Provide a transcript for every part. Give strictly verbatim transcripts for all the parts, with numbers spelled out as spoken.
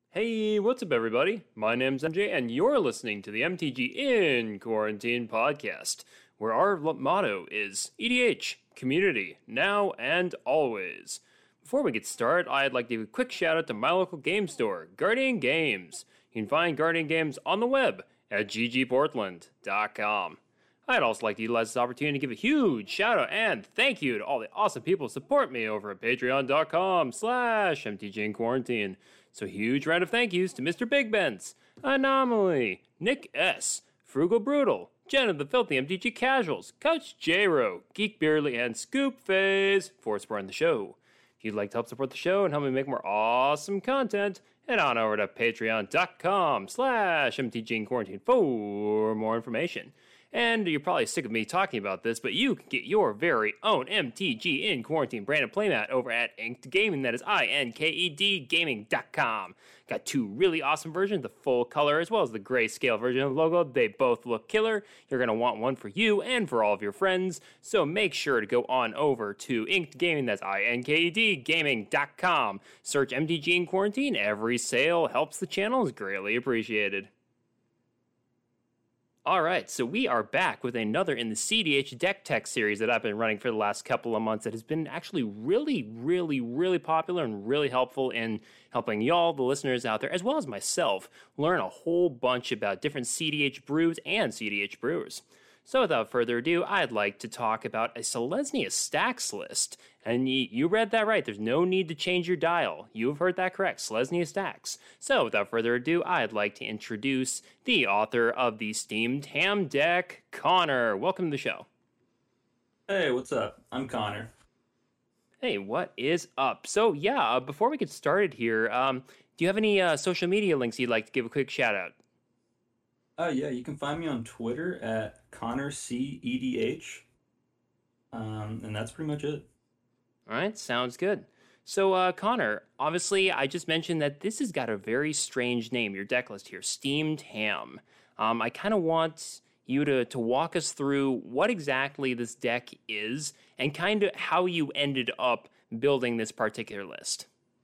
Hey, what's up, everybody? My name's M J, and you're listening to the M T G in Quarantine podcast, where our lo- motto is E D H, community, now and always. Before we get started, I'd like to give a quick shout out to my local game store, Guardian Games. You can find Guardian Games on the web at g g portland dot com. I'd also like to utilize this opportunity to give a huge shout out and thank you to all the awesome people who support me over at patreon.com slash mtg in quarantine. So huge round of thank yous to Mister Big Benz, Anomaly, Nick S, Frugal Brutal, Jen of the Filthy M T G Casuals, Coach J-Ro, Geek Beardly, and Scoop Phase for supporting the show. If you'd like to help support the show and help me make more awesome content, head on over to patreon.com slash mtg in quarantine for more information. And you're probably sick of me talking about this, but you can get your very own M T G in Quarantine branded playmat over at Inked Gaming. That is I N K E D gaming dot com. Got two really awesome versions, the full color as well as the grayscale version of the logo. They both look killer. You're going to want one for you and for all of your friends. So make sure to go on over to Inked Gaming. That's I N K E D gaming dot com. Search M T G in Quarantine. Every sale helps the channel. Is greatly appreciated. Alright, so we are back with another in the C D H Deck Tech series that I've been running for the last couple of months that has been actually really, really, really popular and really helpful in helping y'all, the listeners out there, as well as myself, learn a whole bunch about different C D H brews and C D H brewers. So without further ado, I'd like to talk about a Selesnya stacks list. And y- you read that right. There's no need to change your dial. You've heard that correct. Selesnya stacks. So without further ado, I'd like to introduce the author of the Steamed Ham deck, Connor. Welcome to the show. Hey, what's up? I'm Connor. Hey, what is up? So yeah, uh, before we get started here, um, do you have any uh, social media links you'd like to give a quick shout out? Oh, yeah, you can find me on Twitter at Connor C E D H. Um, and that's pretty much it. All right, sounds good. So, uh, Connor, obviously, I just mentioned that this has got a very strange name, your deck list here, Steamed Ham. Um, I kind of want you to, to walk us through what exactly this deck is and kind of how you ended up building this particular list.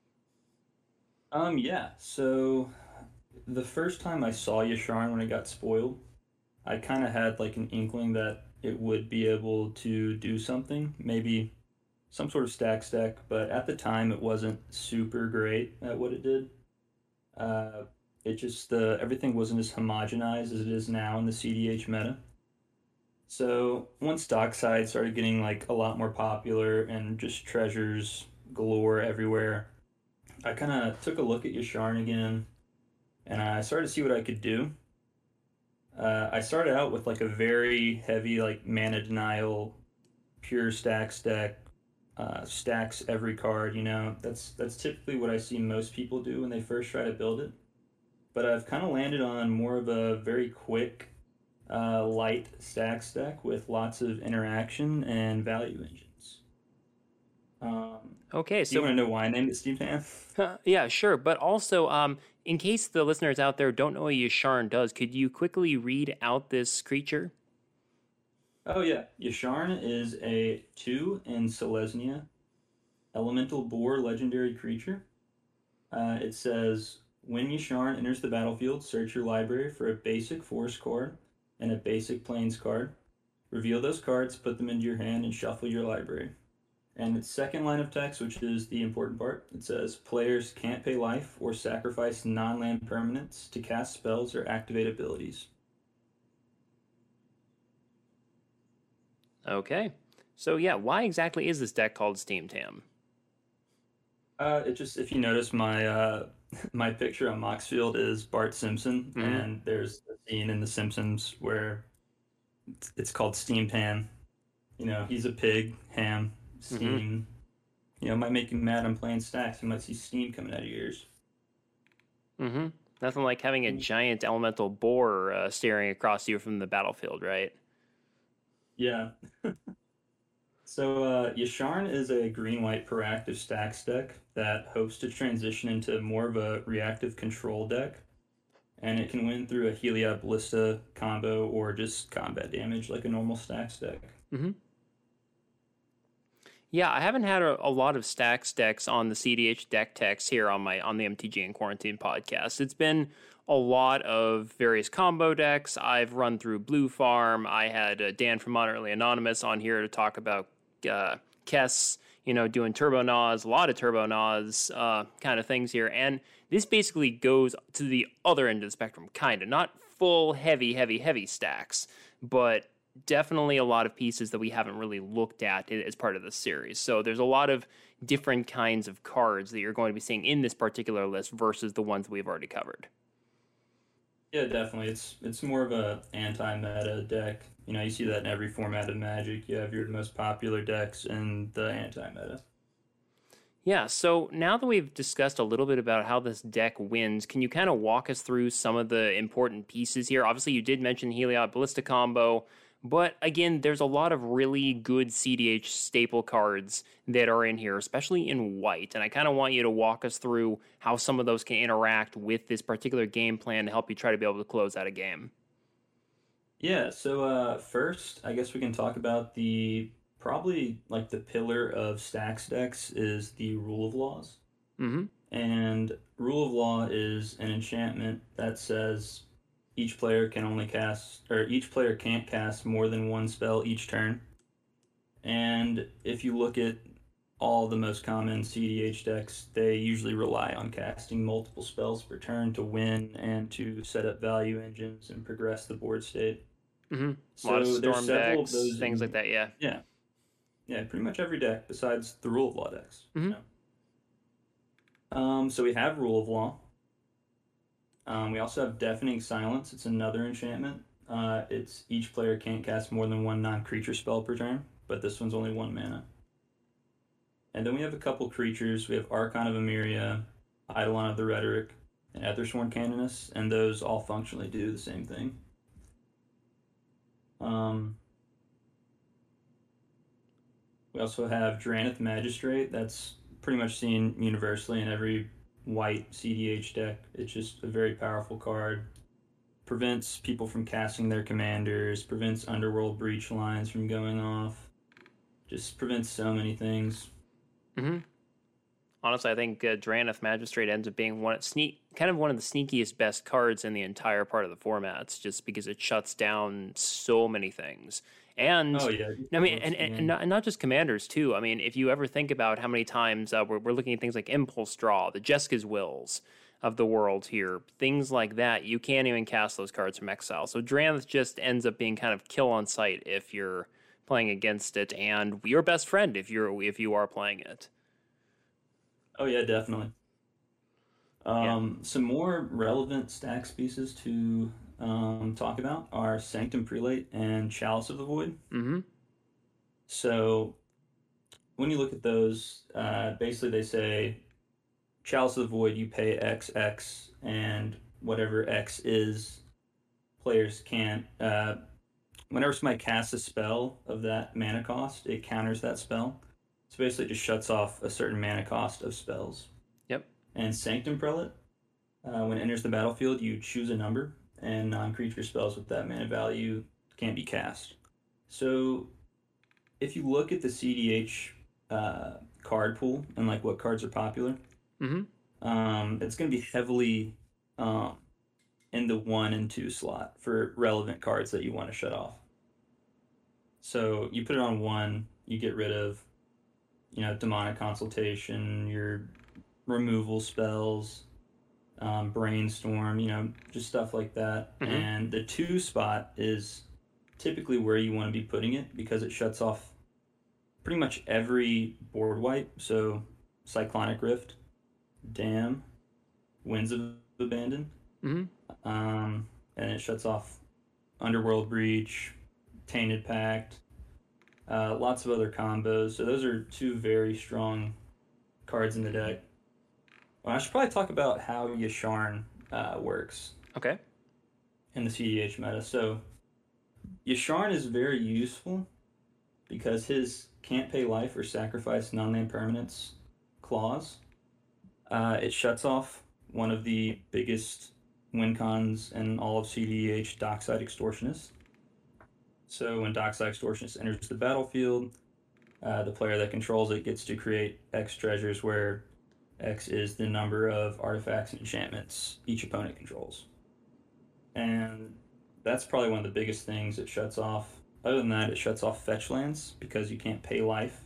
Um, yeah, so the first time I saw Yasharn when it got spoiled, I kind of had like an inkling that it would be able to do something, maybe some sort of stack stack, but at the time it wasn't super great at what it did. Uh, it just, uh, everything wasn't as homogenized as it is now in the C D H meta. So once Dockside started getting like a lot more popular and just treasures galore everywhere, I kind of took a look at Yasharn again, and I started to see what I could do. Uh, I started out with like a very heavy like mana denial, pure stacks deck, uh, stacks every card. You know, that's that's typically what I see most people do when they first try to build it. But I've kind of landed on more of a very quick, uh, light stacks deck with lots of interaction and value engines. Um, Okay, do you so want to know why I named it Steve Tan? uh, yeah, sure. But also, um, in case the listeners out there don't know what Yasharn does, could you quickly read out this creature? Oh yeah, Yasharn is a two in Selesnya elemental boar legendary creature. Uh, it says when Yasharn enters the battlefield, search your library for a basic forest card and a basic plains card. Reveal those cards, put them into your hand, and shuffle your library. And its second line of text, which is the important part, it says players can't pay life or sacrifice non-land permanents to cast spells or activate abilities. Okay. So yeah, why exactly is this deck called Steamed Ham? Uh, it just if you notice my uh, my picture on Moxfield is Bart Simpson, Mm-hmm. and there's a scene in The Simpsons where it's, it's called Steamed Ham. You know, he's a pig, ham, Mm-hmm. steam. You know, it might make you mad. I'm playing stacks. You might see steam coming out of your ears. Mm-hmm. Nothing like having a giant elemental boar uh, staring across you from the battlefield, right? Yeah. So uh, Yasharn is a green-white proactive stacks deck that hopes to transition into more of a reactive control deck, and it can win through a Heliod Ballista combo or just combat damage like a normal stacks deck. Mm-hmm. Yeah, I haven't had a, a lot of stacks decks on the C D H deck text here on my on the M T G in Quarantine podcast. It's been a lot of various combo decks. I've run through Blue Farm. I had uh, Dan from Moderately Anonymous on here to talk about uh, Kess, you know, doing Turbo Nas, a lot of Turbo Nas uh, kind of things here. And this basically goes to the other end of the spectrum, kind of. Not full, heavy, heavy, heavy stacks, but definitely a lot of pieces that we haven't really looked at as part of this series. So there's a lot of different kinds of cards that you're going to be seeing in this particular list versus the ones that we've already covered. Yeah, definitely. It's it's more of a anti-meta deck. You know, you see that in every format of Magic. You have your most popular decks in the anti-meta. Yeah, so now that we've discussed a little bit about how this deck wins, can you kind of walk us through some of the important pieces here? Obviously, you did mention Heliod Ballista combo, but again, there's a lot of really good C D H staple cards that are in here, especially in white. And I kind of want you to walk us through how some of those can interact with this particular game plan to help you try to be able to close out a game. Yeah, so uh, first, I guess we can talk about the probably like the pillar of stacks decks is the Rule of Laws. Mm-hmm. And Rule of Law is an enchantment that says each player can only cast, or each player can't cast more than one spell each turn. And if you look at all the most common C D H decks, they usually rely on casting multiple spells per turn to win and to set up value engines and progress the board state. Mm-hmm. So a lot of there's storm several decks, of those things in, like that, yeah. Yeah. Yeah, pretty much every deck besides the Rule of Law decks. Mm-hmm. You know? Um, so we have Rule of Law. Um, we also have Deafening Silence. It's another enchantment. Uh, it's each player can't cast more than one non-creature spell per turn, but this one's only one mana. And then we have a couple creatures. We have Archon of Emeria, Eidolon of the Rhetoric, and Ethersworn Canoness, and those all functionally do the same thing. Um, we also have Drannith Magistrate. That's pretty much seen universally in every white C D H deck. It's just a very powerful card. Prevents people from casting their commanders, prevents Underworld Breach lines from going off. Just prevents so many things. Mm-hmm. Honestly, I think uh, Drannith Magistrate ends up being one sneak, kind of one of the sneakiest best cards in the entire part of the formats, just because it shuts down so many things. And oh yeah, I mean, and, and, and, not, and not just commanders too. I mean, if you ever think about how many times uh, we're, we're looking at things like Impulse Draw, the Jeska's Wills of the world here, things like that, you can't even cast those cards from exile. So Drannith just ends up being kind of kill on sight if you're playing against it, and your best friend if you're if you are playing it. Oh yeah, definitely. Um, yeah. Some more relevant stacks pieces to um, talk about are Sanctum Prelate and Chalice of the Void. Mm-hmm. So when you look at those, uh, basically they say Chalice of the Void, you pay X X, and whatever X is, players can't. Uh, whenever somebody casts a spell of that mana cost, it counters that spell. So basically, it just shuts off a certain mana cost of spells. Yep. And Sanctum Prelate, uh, when it enters the battlefield, you choose a number, and non-creature spells with that mana value can't be cast. So if you look at the C D H uh, card pool and like what cards are popular, mm-hmm. um, it's going to be heavily um, in the one and two slot for relevant cards that you want to shut off. So you put it on one, you get rid of, you know, Demonic Consultation, your removal spells, um, Brainstorm, you know, just stuff like that. Mm-hmm. And the two spot is typically where you want to be putting it because it shuts off pretty much every board wipe. So Cyclonic Rift, Dam, Winds of Abandon, mm-hmm. um, and it shuts off Underworld Breach, Tainted Pact, uh, lots of other combos. So those are two very strong cards in the deck. Well, I should probably talk about how Yasharn uh, works. Okay. In the C D H meta. So Yasharn is very useful because his can't pay life or sacrifice non-land permanents clause. Uh, it shuts off one of the biggest win cons in all of C D H, Dockside Extortionist. So when Dockside Extortionist enters the battlefield, Uh, the player that controls it gets to create X treasures, where X is the number of artifacts and enchantments each opponent controls. And that's probably one of the biggest things it shuts off. Other than that, it shuts off fetch lands because you can't pay life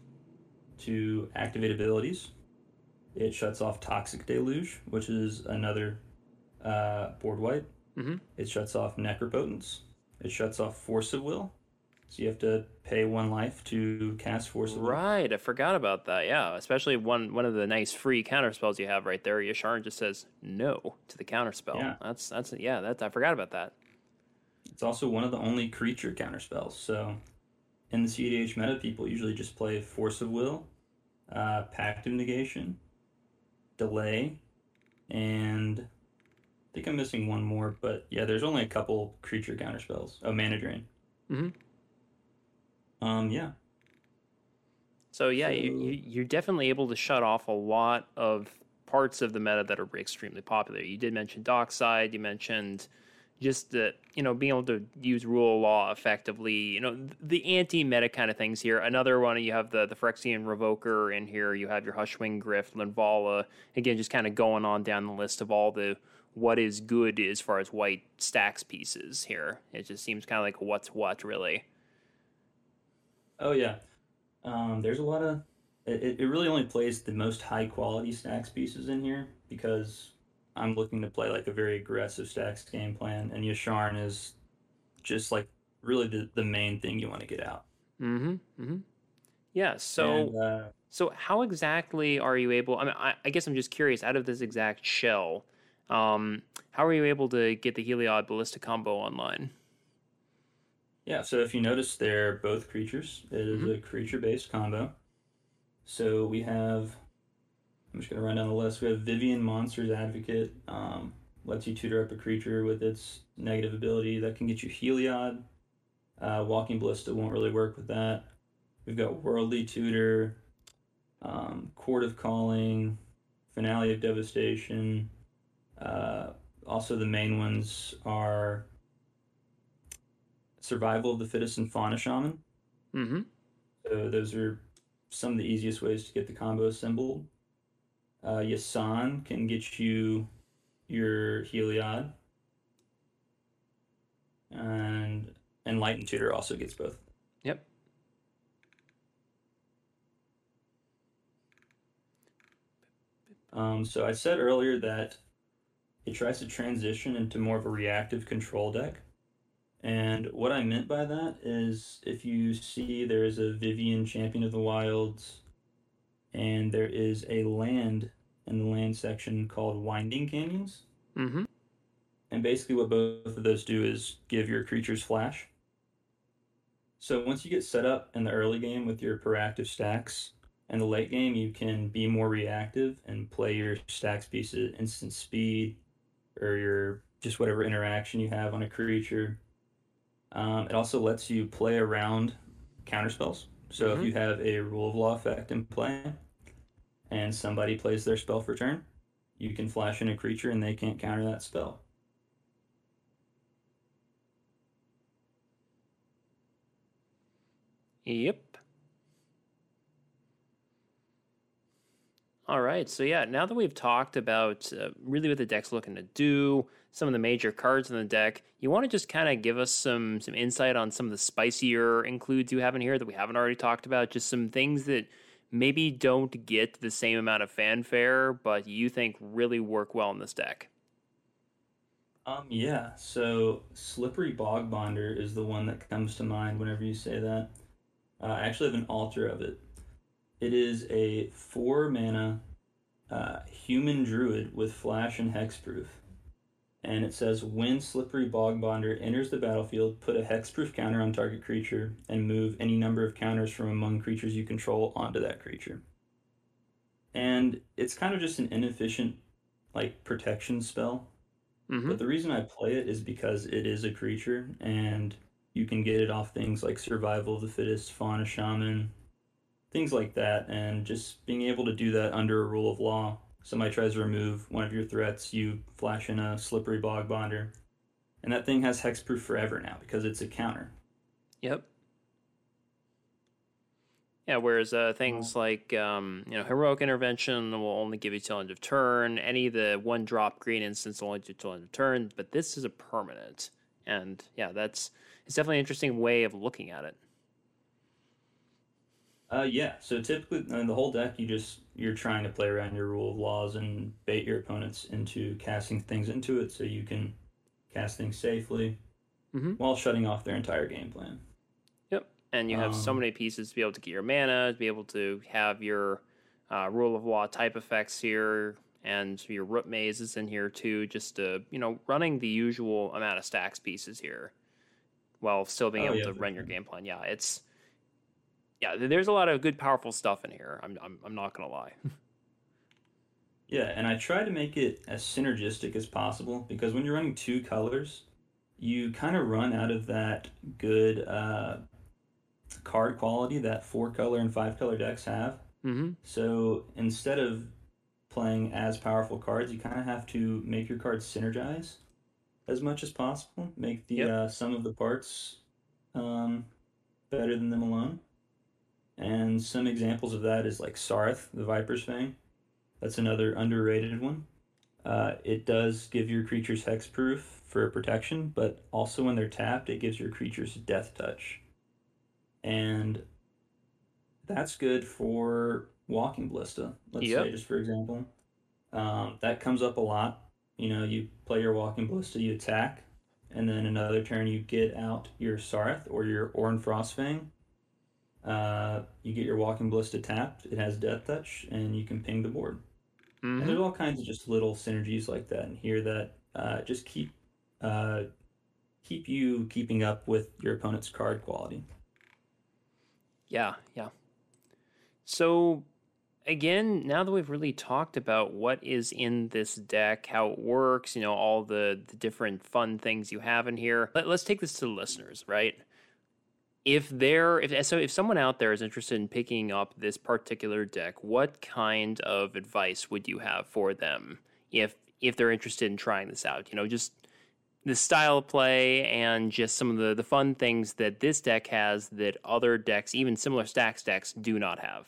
to activate abilities. It shuts off Toxic Deluge, which is another uh, board wipe. Mm-hmm. It shuts off Necropotence. It shuts off Force of Will. So you have to pay one life to cast Force of Will. Right, I forgot about that. Yeah, especially one one of the nice free counter spells you have right there. Yasharn just says no to the counter spell. Yeah. That's that's yeah. That's I forgot about that. It's also one of the only creature counter spells. So in the C D H meta, people usually just play Force of Will, uh, Pact of Negation, Delay, and I think I'm missing one more. But yeah, there's only a couple creature counter spells. Oh, Mana Drain. Mm-hmm. Um, yeah. So yeah, So- you, you, you're definitely able to shut off a lot of parts of the meta that are extremely popular. You did mention Dockside. You mentioned just the, you know, being able to use rule of law effectively. You know, the anti-meta kind of things here. Another one, you have the the Phyrexian Revoker in here. You have your Hushwing Grift, Linvala. Again, just kind of going on down the list of all the what is good as far as white stacks pieces here. It just seems kind of like what's what, really. Oh yeah. Um, there's a lot of it, it really only plays the most high quality stacks pieces in here because I'm looking to play like a very aggressive stacks game plan, and Yasharn is just like really the, the main thing you want to get out. Mm-hmm. Mm-hmm. Yeah, so And, uh, so how exactly are you able, I mean, I, I guess I'm just curious, out of this exact shell, um, how are you able to get the Heliod Ballista combo online? yeah, so if you notice, they're both creatures. It is Mhm. a creature based combo. So we have, I'm just going to run down the list. We have Vivian Monsters Advocate. Um, lets you tutor up a creature with its negative ability. That can get you Heliod. Uh, Walking Ballista won't really work with that. We've got Worldly Tutor, um, Court of Calling, Finale of Devastation. Uh, also, the main ones are Survival of the Fittest and Fauna Shaman. Mm-hmm. So those are some of the easiest ways to get the combo assembled. Uh, Yasan can get you your Heliod. And Enlightened Tutor also gets both. Yep. Um, so I said earlier that it tries to transition into more of a reactive control deck. And what I meant by that is if you see there is a Vivian Champion of the Wilds, and there is a land in the land section called Winding Canyons. Mm-hmm. And basically what both of those do is give your creatures flash. So once you get set up in the early game with your proactive stacks, in the late game you can be more reactive and play your stacks piece at instant speed or your just whatever interaction you have on a creature. Um, it also lets you play around counterspells. So Mhm. if you have a rule of law effect in play and somebody plays their spell for turn, you can flash in a creature and they can't counter that spell. Yep. All right. So yeah, now that we've talked about uh, really what the deck's looking to do, some of the major cards in the deck, you want to just kind of give us some some insight on some of the spicier includes you have in here that we haven't already talked about, just some things that maybe don't get the same amount of fanfare, but you think really work well in this deck. Um, yeah, so Slippery Bog Bonder is the one that comes to mind whenever you say that. Uh, I actually have an altar of it. It is a four mana uh, human druid with flash and hexproof. And it says when Slippery Bog Bonder enters the battlefield, put a hexproof counter on target creature and move any number of counters from among creatures you control onto that creature. And it's kind of just an inefficient like protection spell. Mm-hmm. But the reason I play it is because it is a creature and you can get it off things like Survival of the Fittest, Fauna Shaman, things like that. And just being able to do that under a rule of law. Somebody tries to remove one of your threats, you flash in a Slippery Bog Bonder. And that thing has hexproof forever now because it's a counter. Yep. Yeah, whereas uh, things like um, you know heroic intervention will only give you till end of turn. Any of the one drop green instants will only do till end of turn, but this is a permanent, and yeah, that's it's definitely an interesting way of looking at it. Uh, yeah. So typically, in the whole deck, you just you're trying to play around your rule of laws and bait your opponents into casting things into it, so you can cast things safely Mm-hmm. while shutting off their entire game plan. Yep, and you have so Um, many pieces to be able to get your mana, to be able to have your uh, rule of law type effects here, and your root mazes in here too. Just to, you know running the usual amount of stacks pieces here while still being oh able yeah, to for run your sure. game plan. Yeah, it's yeah. There's a lot of good, powerful stuff in here. I'm I'm, I'm not gonna lie. Yeah, and I try to make it as synergistic as possible because when you're running two colors, you kind of run out of that good uh, card quality that four color and five color decks have. Mm-hmm. So instead of playing as powerful cards, you kind of have to make your cards synergize as much as possible. Make the Yep. uh, sum of the parts um, better than them alone. And some examples of that is like Sarth, the Viper's Fang. That's another underrated one. Uh, it does give your creatures hexproof for protection, but also when they're tapped, it gives your creatures death touch. And that's good for Walking Ballista, let's say, Yep. just for example. Um, that comes up a lot. You know, you play your Walking Ballista, you attack, and then another turn you get out your Sarth or your Orin Frostfang. Uh, you get your Walking Ballista tapped, it has death touch, and you can ping the board. And Mm-hmm. there's all kinds of just little synergies like that in here that uh, just keep uh, keep you keeping up with your opponent's card quality. Yeah. Yeah. So again, now that we've really talked about what is in this deck, how it works, you know, all the, the different fun things you have in here, let, let's take this to the listeners, right? If they're if so if someone out there is interested in picking up this particular deck, what kind of advice would you have for them if if they're interested in trying this out? You know, just the style of play and just some of the, the fun things that this deck has that other decks, even similar stacks decks, do not have.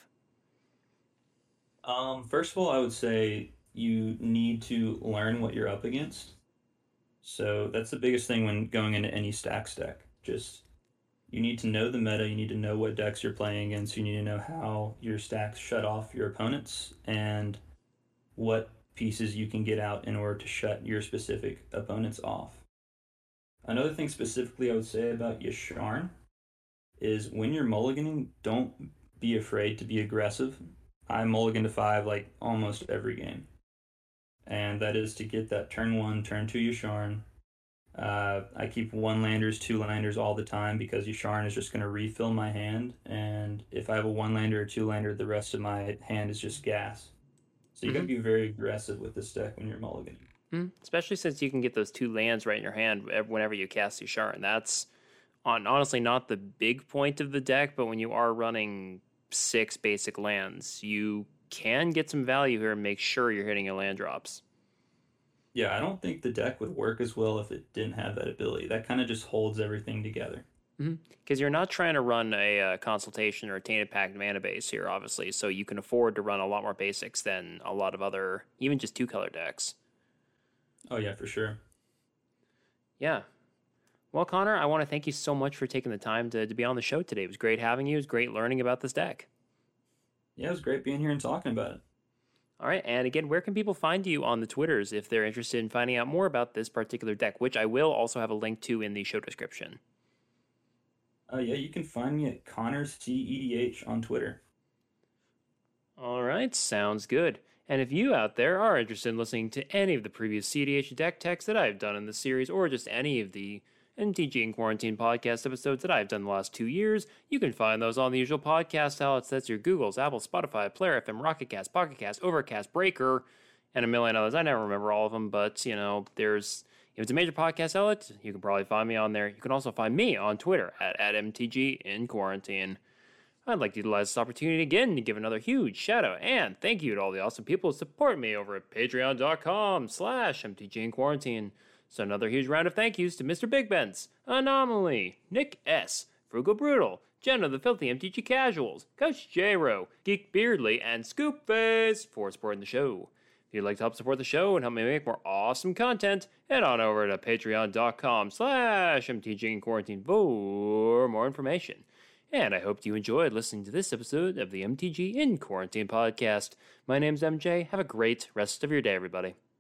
Um, first of all, I would say you need to learn what you're up against. So that's the biggest thing when going into any stacks deck. Just you need to know the meta, you need to know what decks you're playing against, you need to know how your stacks shut off your opponents and what pieces you can get out in order to shut your specific opponents off. Another thing specifically I would say about Yasharn is when you're mulliganing, don't be afraid to be aggressive. I mulligan to five like almost every game. And that is to get that turn one, turn two Yasharn. Uh, I keep one landers, two landers all the time because Yasharn is just going to refill my hand. And if I have a one lander or two lander, the rest of my hand is just gas. So you got to Mm-hmm. be very aggressive with this deck when you're mulliganing. Mm-hmm. Especially since you can get those two lands right in your hand whenever you cast Yasharn. That's on honestly not the big point of the deck, but when you are running six basic lands, you can get some value here and make sure you're hitting your land drops. Yeah, I don't think the deck would work as well if it didn't have that ability. That kind of just holds everything together. Because mm-hmm. you're not trying to run a uh, consultation or a tainted pact mana base here, obviously, so you can afford to run a lot more basics than a lot of other, even just two color decks. Oh yeah, for sure. Yeah. Well, Connor, I want to thank you so much for taking the time to, to be on the show today. It was great having you. It was great learning about this deck. Yeah, it was great being here and talking about it. All right. And again, where can people find you on the Twitters if they're interested in finding out more about this particular deck, which I will also have a link to in the show description? Uh, yeah, you can find me at Connor C E D H on Twitter. All right. Sounds good. And if you out there are interested in listening to any of the previous C D H deck techs that I've done in this series, or just any of the M T G in Quarantine podcast episodes that I've done the last two years, you can find those on the usual podcast outlets. That's your Googles, Apple, Spotify, Player F M, Rocket Cast, Pocket Cast, Overcast, Breaker, and a million others. I never remember all of them, but, you know, there's... If it's a major podcast outlet, you can probably find me on there. You can also find me on Twitter at, at M T G in Quarantine. I'd like to utilize this opportunity again to give another huge shout out and thank you to all the awesome people who support me over at patreon.com slash MTG in Quarantine. So another huge round of thank yous to Mister Big Benz, Anomaly, Nick S., Frugal Brutal, Jenna the Filthy M T G Casuals, Coach J-Ro, Geek Beardly, and Scoopface for supporting the show. If you'd like to help support the show and help me make more awesome content, head on over to patreon.com slash MTG in Quarantine for more information. And I hope you enjoyed listening to this episode of the M T G in Quarantine podcast. My name's M J. Have a great rest of your day, everybody.